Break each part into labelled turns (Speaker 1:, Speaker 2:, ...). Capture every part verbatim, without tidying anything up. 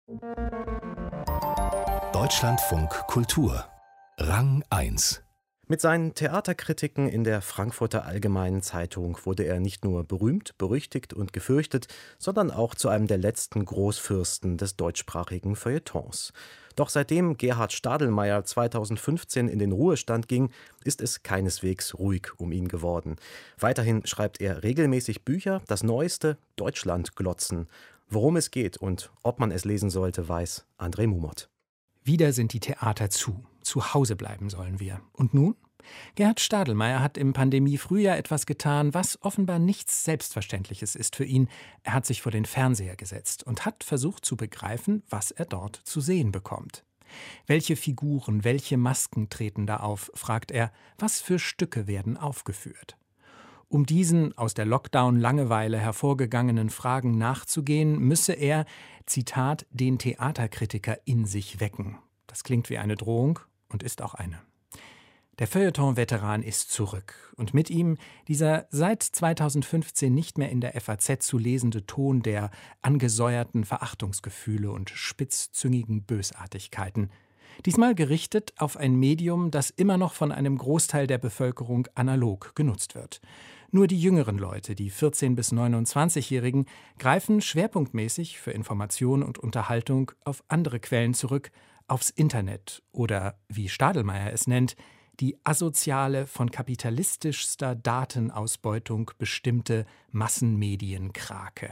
Speaker 1: Deutschlandfunk Kultur Rang eins.
Speaker 2: Mit seinen Theaterkritiken in der Frankfurter Allgemeinen Zeitung wurde er nicht nur berühmt, berüchtigt und gefürchtet, sondern auch zu einem der letzten Großfürsten des deutschsprachigen Feuilletons. Doch seitdem Gerhard Stadelmeier zweitausendfünfzehn in den Ruhestand ging, ist es keineswegs ruhig um ihn geworden. Weiterhin schreibt er regelmäßig Bücher, das neueste Deutschlandglotzen. Worum es geht und ob man es lesen sollte, weiß André Mumot.
Speaker 3: Wieder sind die Theater zu. Zu Hause bleiben sollen wir. Und nun? Gerhard Stadelmeier hat im Pandemie-Frühjahr etwas getan, was offenbar nichts Selbstverständliches ist für ihn. Er hat sich vor den Fernseher gesetzt und hat versucht zu begreifen, was er dort zu sehen bekommt. Welche Figuren, welche Masken treten da auf, fragt er. Was für Stücke werden aufgeführt? Um diesen aus der Lockdown-Langeweile hervorgegangenen Fragen nachzugehen, müsse er, Zitat, den Theaterkritiker in sich wecken. Das klingt wie eine Drohung und ist auch eine. Der Feuilleton-Veteran ist zurück und mit ihm dieser seit zweitausendfünfzehn nicht mehr in der F A Z zu lesende Ton der angesäuerten Verachtungsgefühle und spitzzüngigen Bösartigkeiten. Diesmal gerichtet auf ein Medium, das immer noch von einem Großteil der Bevölkerung analog genutzt wird. Nur die jüngeren Leute, die vierzehn- bis neunundzwanzigjährigen, greifen schwerpunktmäßig für Information und Unterhaltung auf andere Quellen zurück, aufs Internet oder, wie Stadelmeier es nennt, die asoziale, von kapitalistischster Datenausbeutung bestimmte Massenmedienkrake.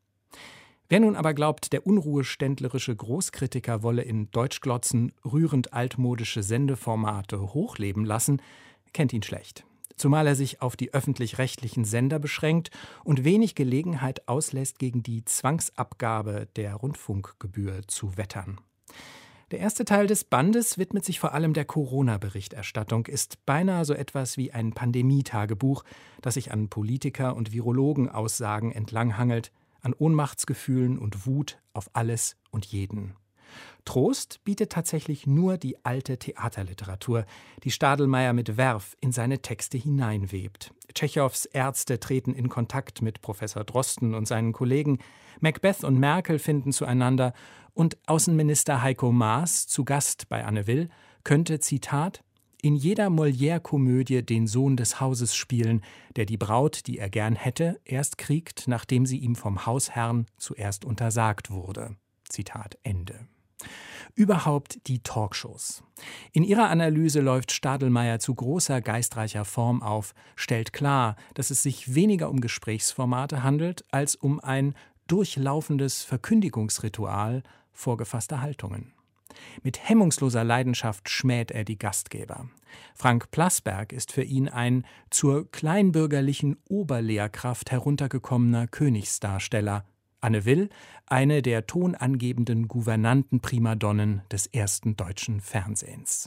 Speaker 3: Wer nun aber glaubt, der unruheständlerische Großkritiker wolle in Deutschglotzen rührend altmodische Sendeformate hochleben lassen, kennt ihn schlecht. Zumal er sich auf die öffentlich-rechtlichen Sender beschränkt und wenig Gelegenheit auslässt, gegen die Zwangsabgabe der Rundfunkgebühr zu wettern. Der erste Teil des Bandes widmet sich vor allem der Corona-Berichterstattung, ist beinahe so etwas wie ein Pandemietagebuch, das sich an Politiker- und Virologen-Aussagen entlanghangelt, an Ohnmachtsgefühlen und Wut auf alles und jeden. Trost bietet tatsächlich nur die alte Theaterliteratur, die Stadelmeier mit Werf in seine Texte hineinwebt. Tschechows Ärzte treten in Kontakt mit Professor Drosten und seinen Kollegen, Macbeth und Merkel finden zueinander und Außenminister Heiko Maas, zu Gast bei Anne Will, könnte, Zitat, in jeder Molière-Komödie den Sohn des Hauses spielen, der die Braut, die er gern hätte, erst kriegt, nachdem sie ihm vom Hausherrn zuerst untersagt wurde. Zitat Ende. Überhaupt die Talkshows. In ihrer Analyse läuft Stadelmeier zu großer geistreicher Form auf, stellt klar, dass es sich weniger um Gesprächsformate handelt, als um ein durchlaufendes Verkündigungsritual vorgefasster Haltungen. Mit hemmungsloser Leidenschaft schmäht er die Gastgeber. Frank Plasberg ist für ihn ein zur kleinbürgerlichen Oberlehrkraft heruntergekommener Königsdarsteller. Anne Will, eine der tonangebenden Gouvernanten-Primadonnen des ersten deutschen Fernsehens.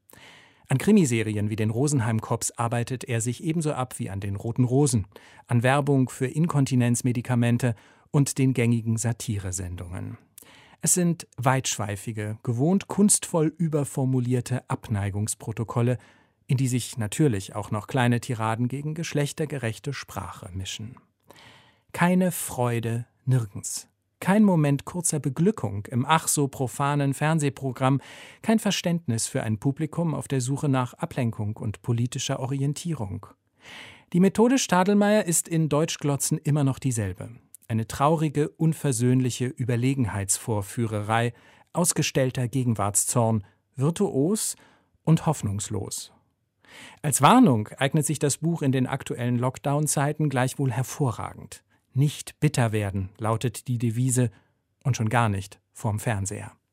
Speaker 3: An Krimiserien wie den Rosenheim-Cops arbeitet er sich ebenso ab wie an den Roten Rosen, an Werbung für Inkontinenzmedikamente und den gängigen Satiresendungen. Es sind weitschweifige, gewohnt kunstvoll überformulierte Abneigungsprotokolle, in die sich natürlich auch noch kleine Tiraden gegen geschlechtergerechte Sprache mischen. Keine Freude nirgends. Kein Moment kurzer Beglückung im ach so profanen Fernsehprogramm, kein Verständnis für ein Publikum auf der Suche nach Ablenkung und politischer Orientierung. Die Methode Stadelmeier ist in Deutschglotzen immer noch dieselbe. Eine traurige, unversöhnliche Überlegenheitsvorführerei, ausgestellter Gegenwartszorn, virtuos und hoffnungslos. Als Warnung eignet sich das Buch in den aktuellen Lockdown-Zeiten gleichwohl hervorragend. Nicht bitter werden, lautet die Devise, und schon gar nicht vorm Fernseher.